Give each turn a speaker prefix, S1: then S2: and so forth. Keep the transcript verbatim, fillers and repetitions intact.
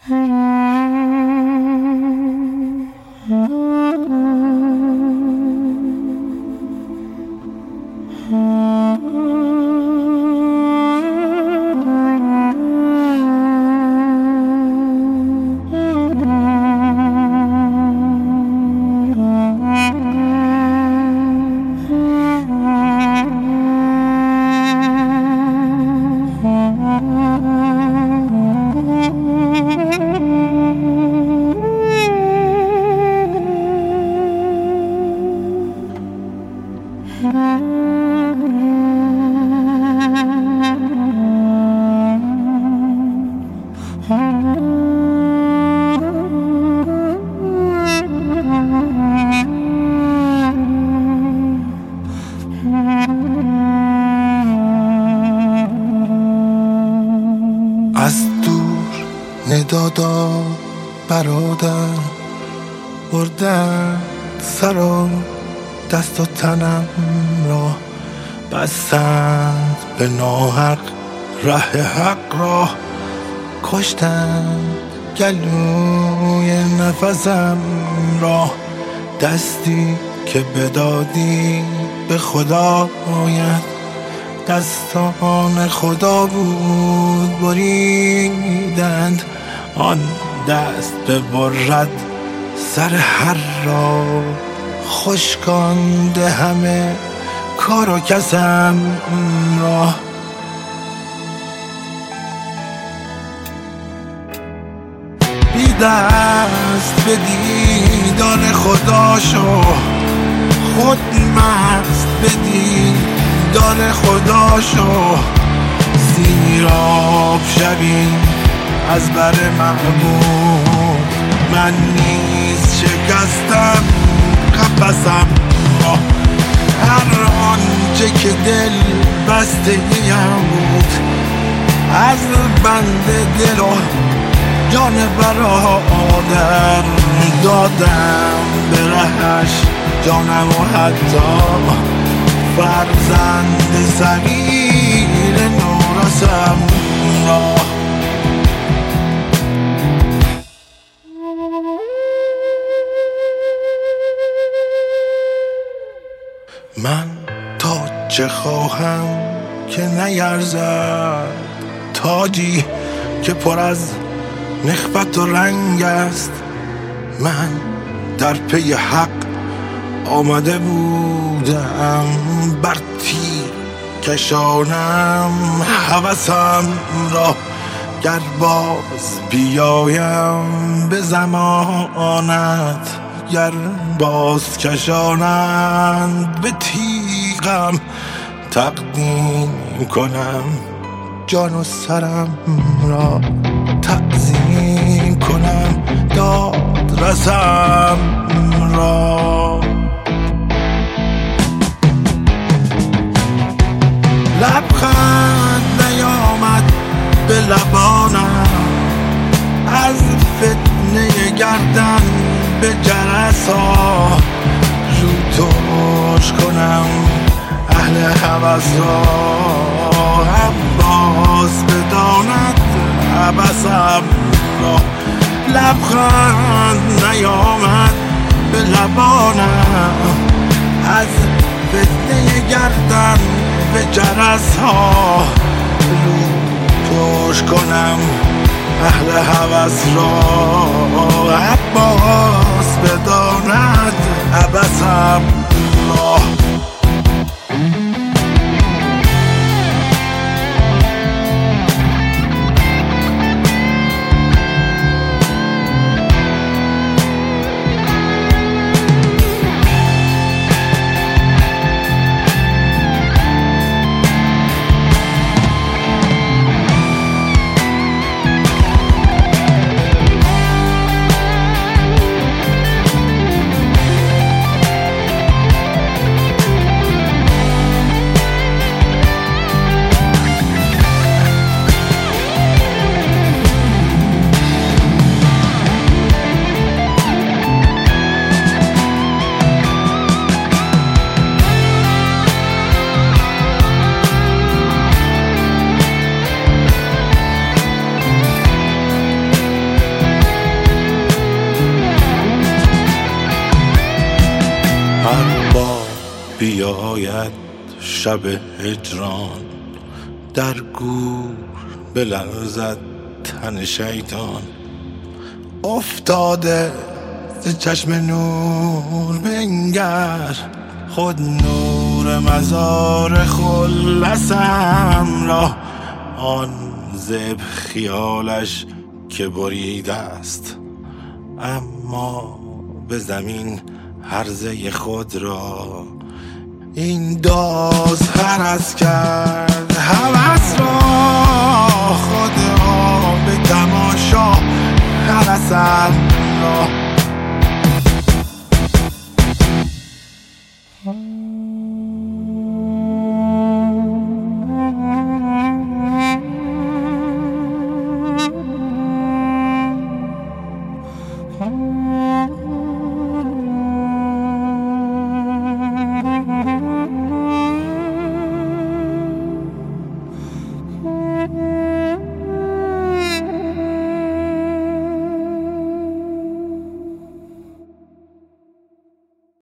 S1: از دور ندادا برادر بردن سر و دست و تنم را، بستند به ناحق ره حق را، کشتند گلوی نفسم را. دستی که بدادی به خدا باید، دستان خدا بود بریدند. آن دست ببرد سر هر را، خشکانده همه کار و کسم را. بی دست به دیدار خدا شو، خود مست به دیدار خدا شو. سیراب شوی از بر محبوب، من نیز شکستم قفسم را. هر آنچه که دل بسته ایم بود، از بند دل و جان برادر دادم به رهش جانم و حتی فرزند صغیر نورسم را. من تا چه خواهم که نیرزد، تاجی که پر از نخوت و رنگ است. من در پی حق آمده بودم، بر تیر کشانم هوسم را. گر باز بیایم به زمانت، گر باز کشانند به تیغم، تقدیم کنم جان و سرم را. تعظیم کنم داد رسم را. لبخند نیامد به لبانم، از فتنه گردن به جرس ها. رو توش کنم اهل هوس را، عباس بداند عبسم را. لبخند نیامد به لبانم، از فتنه گردن به جرس ها. رو توش کنم اهل هوس را، عباس بداند عبسم را. شاید شب هجران در گور بلرزد تن شیطان. افتاده ز چشم نور بنگر، خود نور مزار خلصم را. آن زب خیالش که بریده است، اما به زمین هرزه خود را. این داز هرس کرد هوس را، خود را به تماشا هرسم را.